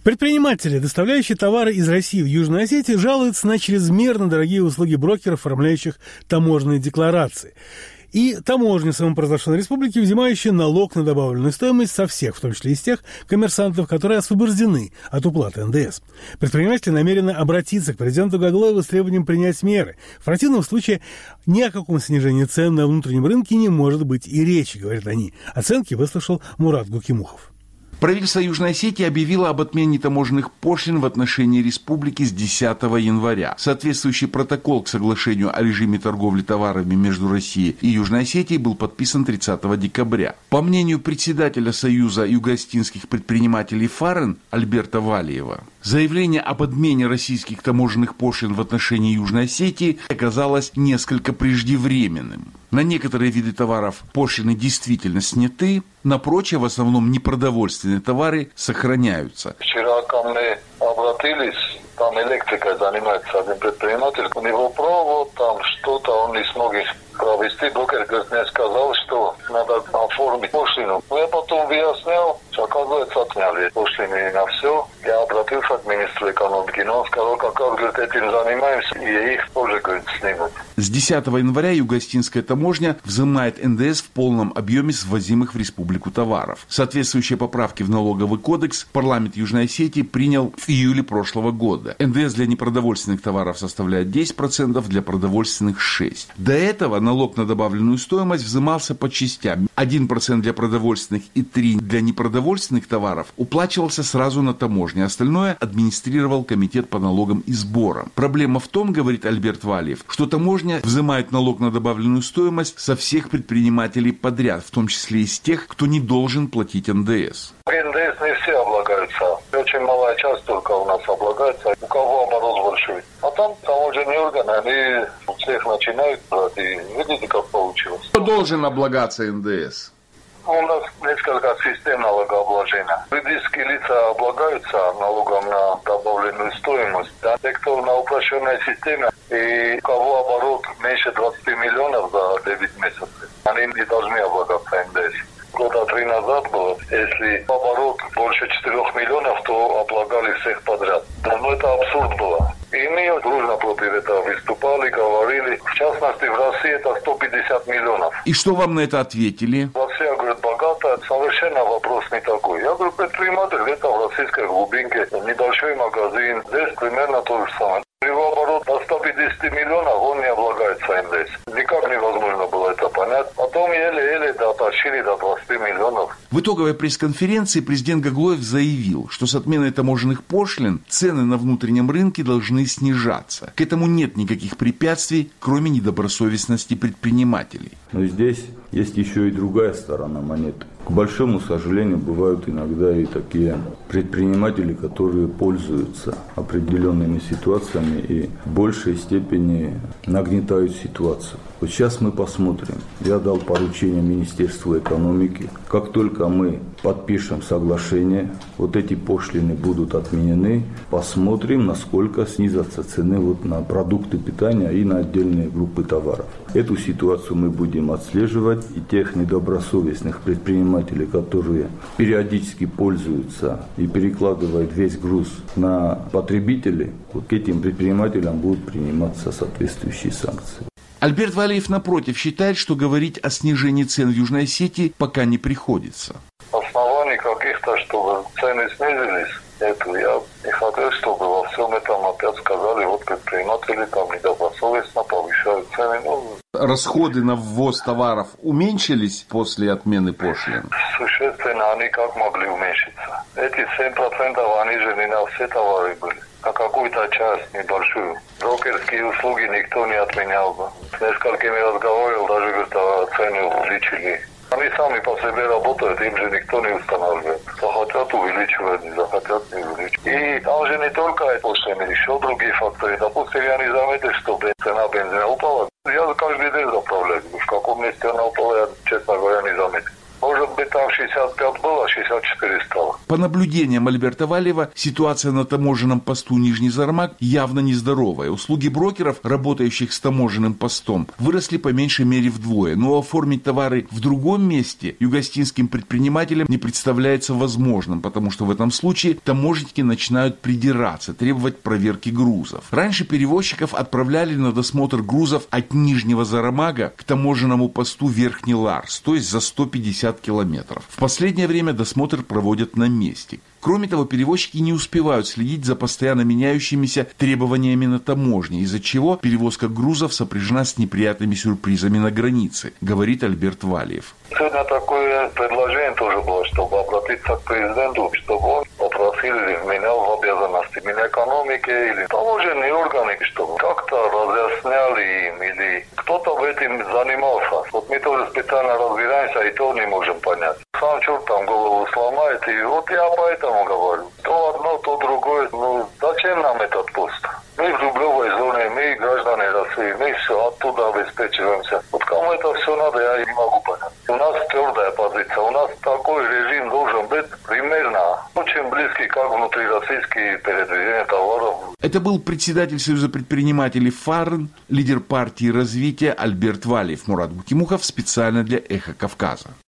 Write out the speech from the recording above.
Предприниматели, доставляющие товары из России в Южную Осетию, жалуются на чрезмерно дорогие услуги брокеров, оформляющих таможенные декларации. И таможня самопровозглашенной республики, взимающая налог на добавленную стоимость со всех, в том числе и с тех коммерсантов, которые освобождены от уплаты НДС. Предприниматели намерены обратиться к президенту Гаглоеву с требованием принять меры. В противном случае ни о каком снижении цен на внутреннем рынке не может быть и речи, говорят они. Оценки выслушал Мурат Гукимухов. Правительство Южной Осетии объявило об отмене таможенных пошлин в отношении республики с 10 января. Соответствующий протокол к соглашению о режиме торговли товарами между Россией и Южной Осетией был подписан 30 декабря. По мнению председателя Союза юго-осетинских предпринимателей ФАРЕН Альберта Валиева, заявление об отмене российских таможенных пошлин в отношении Южной Осетии оказалось несколько преждевременным. На некоторые виды товаров пошлины действительно сняты, на прочие, в основном непродовольственные товары, сохраняются. Вчера ко мне обратились, там электрикой занимается один предприниматель, у него провод, там что-то он не смог провести, брокер мне сказал, что надо оформить пошлину. Но я потом выяснял, что, оказывается, отняли пошлины на все. Я обратился к министру экономики, но он сказал, как говорит, этим занимаемся, и их тоже, говорит, снимут. С 10 января юго-осетинская таможня взимает НДС в полном объеме с ввозимых в республику товаров. Соответствующие поправки в налоговый кодекс парламент Южной Осетии принял в июле прошлого года. НДС для непродовольственных товаров составляет 10%, для продовольственных 6%. До этого налог на добавленную стоимость взимался по частям. 1% для продовольственных и 3% для непродовольственных товаров уплачивался сразу на таможне. Остальное администрировал комитет по налогам и сборам. Проблема в том, говорит Альберт Валиев, что таможня взимает налог на добавленную стоимость со всех предпринимателей подряд, в том числе и с тех, кто не должен платить НДС. НДС не все облагаются. Очень малая часть только у нас облагается. У кого оборот большой. А там таможенные органы, они у всех начинают брать. И видите, как получилось. Кто должен облагаться НДС? У нас несколько систем налогообложения. Юридические лица облагаются налогом на добавленную стоимость. А те, кто на упрощенной системе, и у кого оборот меньше 20 миллионов за 9 месяцев, они не должны облагаться НДС. Года 3 назад было, если оборот больше 4 миллионов, то облагали всех подряд. Но это абсурд было. И мы дружно против этого выступали, говорили. В частности, в России это 150 миллионов. И что вам на это ответили? Россия, говорит, богатая, совершенно вопрос не такой. Я говорю, предприниматель где-то в российской глубинке, небольшой магазин, здесь примерно то же самое. Его оборот до 150 миллионов, он не облагается НДС. Никак невозможно было это понять. Потом еле-еле дотащили до 20 миллионов. В итоговой пресс-конференции президент Гаглоев заявил, что с отменой таможенных пошлин цены на внутреннем рынке должны снижаться. К этому нет никаких препятствий, кроме недобросовестности предпринимателей. Но здесь есть еще и другая сторона монеты. К большому сожалению, бывают иногда и такие предприниматели, которые пользуются определенными ситуациями и в большей степени нагнетают ситуацию. Вот сейчас мы посмотрим. Я дал поручение Министерству экономики. Как только мы подпишем соглашение, вот эти пошлины будут отменены, посмотрим, насколько снизятся цены вот на продукты питания и на отдельные группы товаров. Эту ситуацию мы будем отслеживать, и тех недобросовестных предпринимателей, которые периодически пользуются и перекладывают весь груз на потребителей, вот к этим предпринимателям будут приниматься соответствующие санкции. Альберт Валиев, напротив, считает, что говорить о снижении цен в Южной Осетии пока не приходится. Оснований каких-то, чтобы цены снизились, это я не хотел, чтобы во всем этом опять сказали, вот предприниматели там недобросовестно повышают цены. Расходы на ввоз товаров уменьшились после отмены пошлин? Существенно они как могли уменьшиться. Эти 7% они же не на все товары были. На какую-то часть небольшую. Брокерские услуги никто не отменял бы. С несколькими разговаривал, даже цены увеличили. Они сами по себе работают, им же никто не устанавливает. Захотят увеличивать, не захотят не увеличивать. И там же не только пошлины, еще другие факторы. Допустим, я не заметил, что цена бензина упала. Я каждый день заправляю. В каком месте она упала, я, честно говоря, не заметил. Может бы там 65 было, 64 стало. По наблюдениям Альберта Валиева, ситуация на таможенном посту Нижний Зармак явно нездоровая. Услуги брокеров, работающих с таможенным постом, выросли по меньшей мере вдвое. Но оформить товары в другом месте югостинским предпринимателям не представляется возможным, потому что в этом случае таможенники начинают придираться, требовать проверки грузов. Раньше перевозчиков отправляли на досмотр грузов от Нижнего Зарамага к таможенному посту Верхний Ларс, то есть за 150 километров. В последнее время досмотр проводят на месте. Кроме того, перевозчики не успевают следить за постоянно меняющимися требованиями на таможне, из-за чего перевозка грузов сопряжена с неприятными сюрпризами на границе, говорит Альберт Валиев. Сегодня такое предложение тоже было, чтобы обратиться к президенту, чтобы он попросил или вменял в обязанности Минэкономики или таможенные органы, чтобы как-то разъясняли им или кто-то этим занимался. Вот мы тоже специально разбираемся и то не можем понять. Сам черт там голову сломает, и вот я поэтому говорю. То одно, то другое. Ну, зачем нам этот пост? Мы в рублевой зоне, мы граждане России, мы все оттуда обеспечиваемся. Вот кому это все надо, я не могу понять. У нас твердая позиция, у нас такой режим должен быть примерно очень близкий, как внутрироссийские передвижения товаров. Это был председатель Союза предпринимателей ФАРН, лидер партии развития Альберт Валиев. Мурат Бутимухов специально для «Эхо Кавказа».